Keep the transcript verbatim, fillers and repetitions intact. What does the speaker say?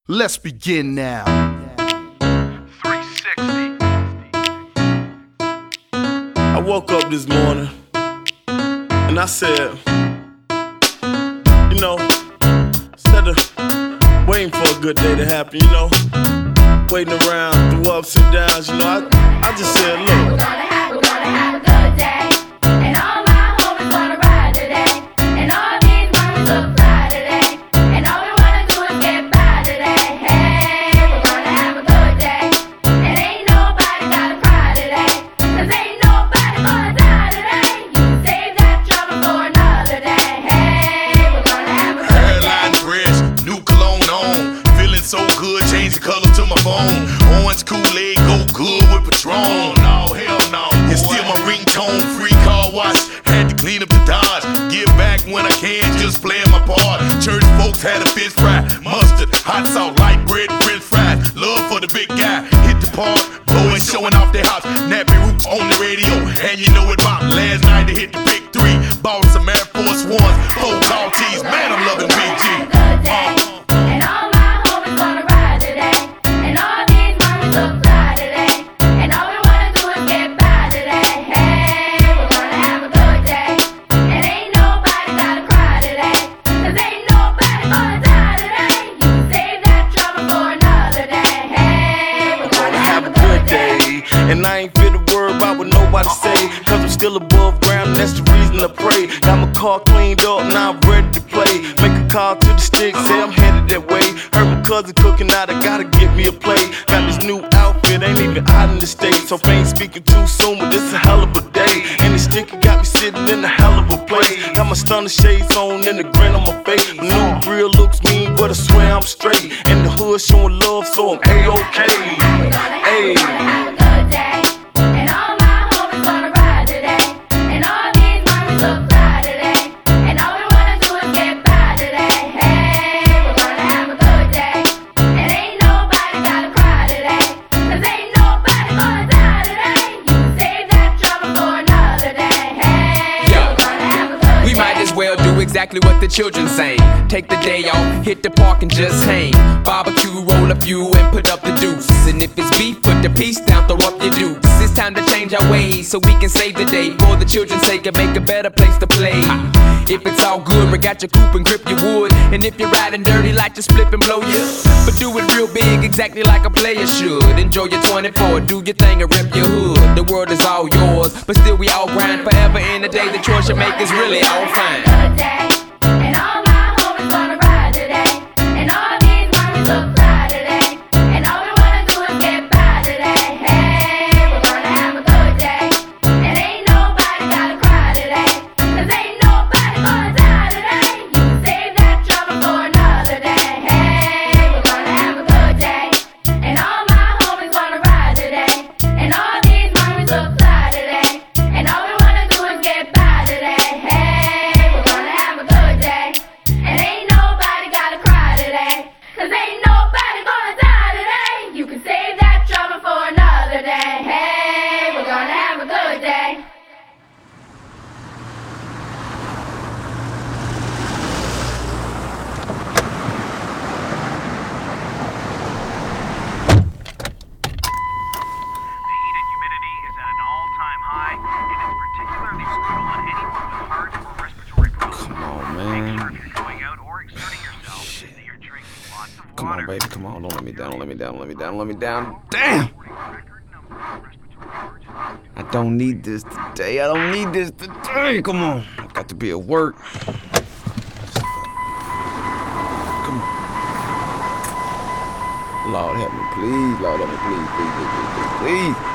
Let's begin now. three sixty. I woke up this morning and I said, you know, instead of waiting for a good day to happen, you know, waiting around through ups and downs, you know, I, I just said, look. We're gonna have, we're gonna have a good day. And all my homies wanna ride today. And all these mommies look fly today. And all we wanna do is get by today. Hey, we're gonna have a good day. And ain't nobody gotta cry today. Cause ain't nobody gonna die today. You can save that trouble for another day. Hey, we're gonna have a good day. Hairline fresh, new cologne on. Feeling so good, change the color to my phone. Orange Kool-Aid, go good with Patron. No, hell no. It's still my ringtone, free car wash. Had to clean up the Dodge. Give back when I can, just playing my part. Church folks had a fish fry, mustard, hot sauce, light bread, french fries. Love for the big guy, hit the park, blowing, showing off their house. Nappy Roots on the radio, and you know it popped. Last night they hit the big three, bought some Air Force Ones, four tall tees. Man, I'm loving B G. Good day. And all my homies wanna ride today. And all these mommies look fly today. And all we wanna do is get by today. Hey, we're gonna have a good day. And ain't nobody gotta cry today. Cause ain't nobody gonna die today. You can save that trouble for another day. Hey, we're Gonna have a good day. And I ain't fit to worry about what nobody say. Cause I'm still above ground, and that's the reason I pray. Got my car cleaned up, now I'm ready to play. Make a call to the stick, say I'm headed that way. Heard my cousin cooking out, I gotta get me a plate. Got this new outfit, ain't even out in the States. So I ain't speaking too soon, but this a hell of a day. And the sticker got me sitting in a hell of a place. Got my stunner shades on and the grin on my face. My new grill looks mean, but I swear I'm straight. And the hood showing love, so I'm A-OK. We're gonna have, Hey. we're gonna have a good day. And all my homies wanna ride today. And all these mommies look fly today. And all we wanna do is get by today. Hey, we're gonna have a good day. And ain't nobody gotta cry today. Cause ain't nobody gonna die today. You can save that trouble for another day. Hey, Yeah. we're gonna have a good We day. might as well do exactly what the children say. Take the day off, hit the park and just hang. Barbecue, roll a few and put up the deuce. And if it's beef, put the piece down, throw up your dukes. It's time to change our ways so we can save the day. For the children's sake and make a better place to play. If it's all good, we got your coupe and grip your wood. And if you're riding dirty, like to split and blow you. But do it real big, exactly like a player should. Enjoy your twenty-four, do your thing and rip your hood. The world is all yours, but still we all grind forever in the day. The choice you make is really all fine. Good day. And all my homies wanna ride today. And all these mommies look fly today. And all we wanna do is get by today. Hey, we're gonna have a good day. And ain't nobody gotta cry today. Cause ain't nobody gonna die today. You can save that trouble for another day. Hey, we're gonna have a good day. And all my homies wanna ride today. And all these mommies look fly today. And all we wanna do is get by today. Hey, we're gonna have a good day. And ain't nobody gotta cry today. Cause ain't nobody gonna die today. You can save that trouble for another day. Hey, we're gonna have a good day. The heat and humidity is at an all-time high, and it's particularly brutal on anyone with heart or respiratory problems. Come on, Make man. sure if you're going out or exerting yourself that you're drinking lots of Come water. on, baby, come on. Don't let me down, don't let me down, don't let me down, don't let me down. Damn! Record number of respiratory emergencies. I don't need this today. I don't need this today. Come on. I got to be at work. Come on. Lord help me, please. Lord help me, please, please, please, please, please, please.